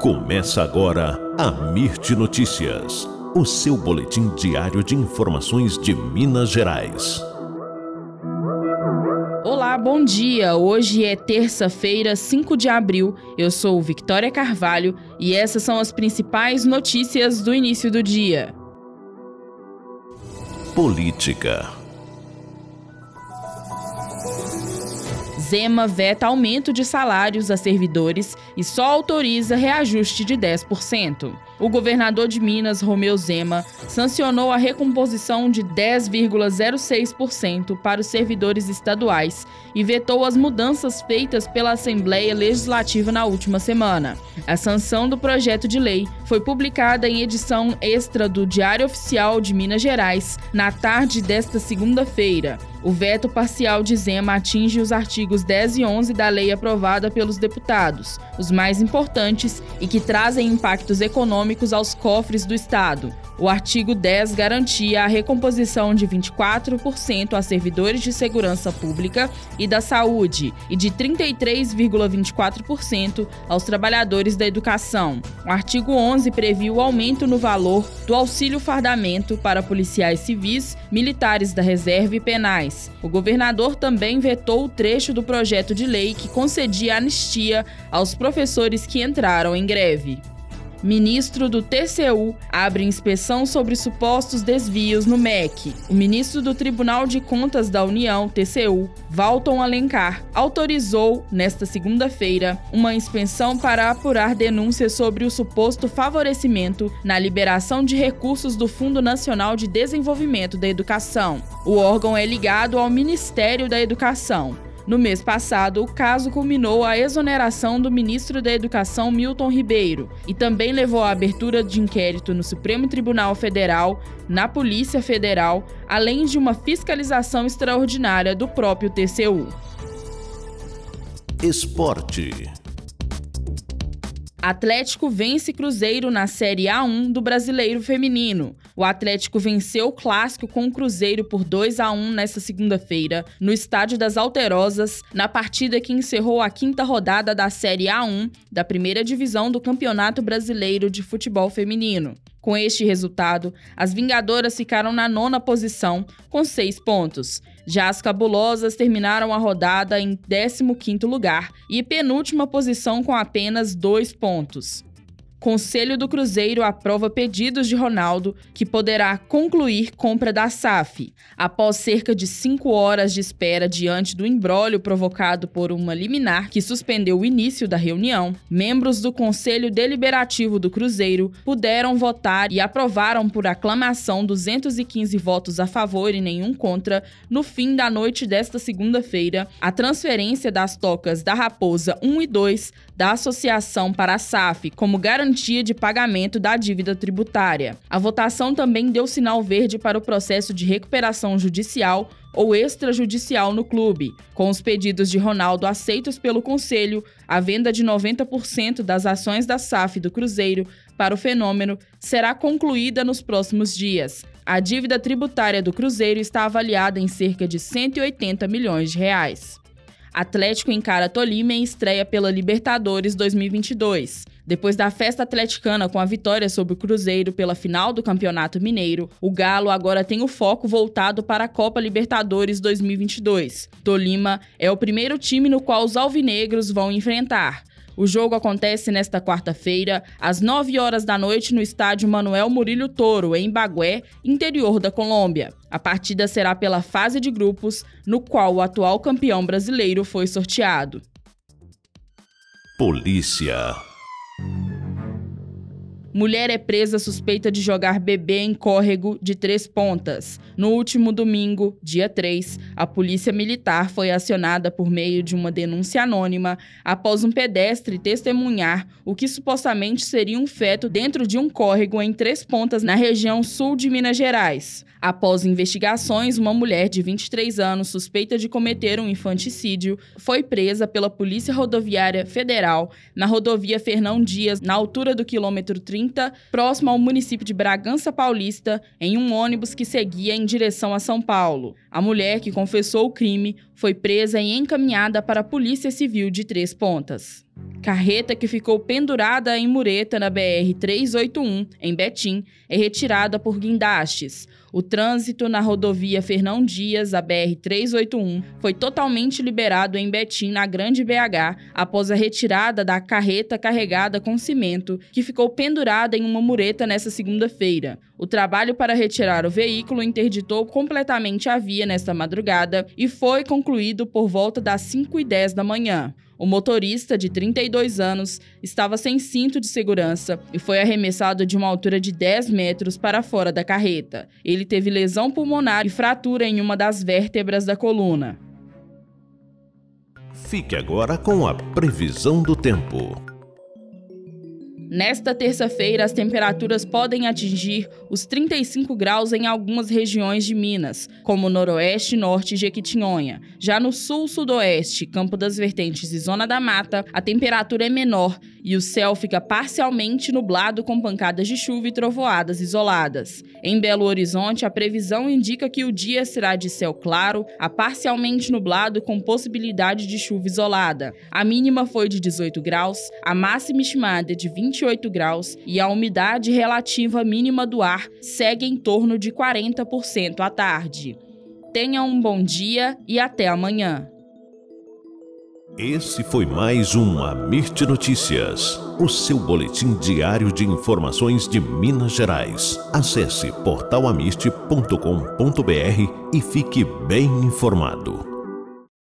Começa agora a Mirte Notícias, o seu boletim diário de informações de Minas Gerais. Olá, bom dia! Hoje é terça-feira, 5 de abril. Eu sou Victoria Carvalho e essas são as principais notícias do início do dia. Política. Zema veta aumento de salários a servidores e só autoriza reajuste de 10%. O governador de Minas, Romeu Zema, sancionou a recomposição de 10,06% para os servidores estaduais e vetou as mudanças feitas pela Assembleia Legislativa na última semana. A sanção do projeto de lei foi publicada em edição extra do Diário Oficial de Minas Gerais na tarde desta segunda-feira. O veto parcial de Zema atinge os artigos 10 e 11 da lei aprovada pelos deputados, os mais importantes e que trazem impactos econômicos aos cofres do Estado. O artigo 10 garantia a recomposição de 24% a servidores de segurança pública e da saúde e de 33,24% aos trabalhadores da educação. O artigo 11 previu o aumento no valor do auxílio-fardamento para policiais civis, militares da reserva e penais. O governador também vetou o trecho do projeto de lei que concedia anistia aos professores que entraram em greve. Ministro do TCU abre inspeção sobre supostos desvios no MEC. O ministro do Tribunal de Contas da União, TCU, Valton Alencar, autorizou, nesta segunda-feira, uma inspeção para apurar denúncias sobre o suposto favorecimento na liberação de recursos do Fundo Nacional de Desenvolvimento da Educação. O órgão é ligado ao Ministério da Educação. No mês passado, o caso culminou a exoneração do ministro da Educação, Milton Ribeiro, e também levou à abertura de inquérito no Supremo Tribunal Federal, na Polícia Federal, além de uma fiscalização extraordinária do próprio TCU. Esporte. Atlético vence Cruzeiro na Série A1 do Brasileiro Feminino. O Atlético venceu o clássico com o Cruzeiro por 2-1 nesta segunda-feira, no Estádio das Alterosas, na partida que encerrou a quinta rodada da Série A1 da primeira divisão do Campeonato Brasileiro de Futebol Feminino. Com este resultado, as Vingadoras ficaram na 9ª posição, com 6 pontos. Já as Cabulosas terminaram a rodada em 15º lugar e penúltima posição com apenas 2 pontos. Conselho do Cruzeiro aprova pedidos de Ronaldo, que poderá concluir compra da SAF. Após cerca de 5 horas de espera diante do imbróglio provocado por uma liminar que suspendeu o início da reunião, membros do Conselho Deliberativo do Cruzeiro puderam votar e aprovaram por aclamação 215 votos a favor e nenhum contra, no fim da noite desta segunda-feira, a transferência das tocas da Raposa 1 e 2 da associação para a SAF como garantia de pagamento da dívida tributária. A votação também deu sinal verde para o processo de recuperação judicial ou extrajudicial no clube. Com os pedidos de Ronaldo aceitos pelo Conselho, a venda de 90% das ações da SAF do Cruzeiro para o fenômeno será concluída nos próximos dias. A dívida tributária do Cruzeiro está avaliada em cerca de 180 milhões de reais. Atlético encara Tolima em estreia pela Libertadores 2022. Depois da festa atleticana com a vitória sobre o Cruzeiro pela final do Campeonato Mineiro, o Galo agora tem o foco voltado para a Copa Libertadores 2022. Tolima é o primeiro time no qual os alvinegros vão enfrentar. O jogo acontece nesta quarta-feira, às 9 horas da noite, no estádio Manuel Murillo Toro, em Bagué, interior da Colômbia. A partida será pela fase de grupos, no qual o atual campeão brasileiro foi sorteado. Polícia. Mulher é presa suspeita de jogar bebê em córrego de 3 Pontas. No último domingo, dia 3, a Polícia Militar foi acionada por meio de uma denúncia anônima após um pedestre testemunhar o que supostamente seria um feto dentro de um córrego em 3 Pontas, na região sul de Minas Gerais. Após investigações, uma mulher de 23 anos, suspeita de cometer um infanticídio, foi presa pela Polícia Rodoviária Federal na rodovia Fernão Dias, na altura do quilômetro 30 19h30, próximo ao município de Bragança Paulista, em um ônibus que seguia em direção a São Paulo. A mulher, que confessou o crime, foi presa e encaminhada para a Polícia Civil de Três Pontas. Carreta que ficou pendurada em mureta na BR-381, em Betim, é retirada por guindastes. O trânsito na rodovia Fernão Dias, a BR-381, foi totalmente liberado em Betim, na Grande BH, após a retirada da carreta carregada com cimento, que ficou pendurada em uma mureta nesta segunda-feira. O trabalho para retirar o veículo interditou completamente a via nesta madrugada e foi concluído por volta das 5h10 da manhã. O motorista, de 32 anos, estava sem cinto de segurança e foi arremessado de uma altura de 10 metros para fora da carreta. Ele teve lesão pulmonar e fratura em uma das vértebras da coluna. Fique agora com a previsão do tempo. Nesta terça-feira, as temperaturas podem atingir os 35 graus em algumas regiões de Minas, como Noroeste, Norte e Jequitinhonha. Já no Sul, Sudoeste, Campo das Vertentes e Zona da Mata, a temperatura é menor e o céu fica parcialmente nublado com pancadas de chuva e trovoadas isoladas. Em Belo Horizonte, a previsão indica que o dia será de céu claro a parcialmente nublado com possibilidade de chuva isolada. A mínima foi de 18 graus, a máxima estimada é de 28 graus e a umidade relativa mínima do ar segue em torno de 40% à tarde. Tenha um bom dia e até amanhã. Esse foi mais um Amirte Notícias, o seu boletim diário de informações de Minas Gerais. Acesse portalamirte.com.br e fique bem informado.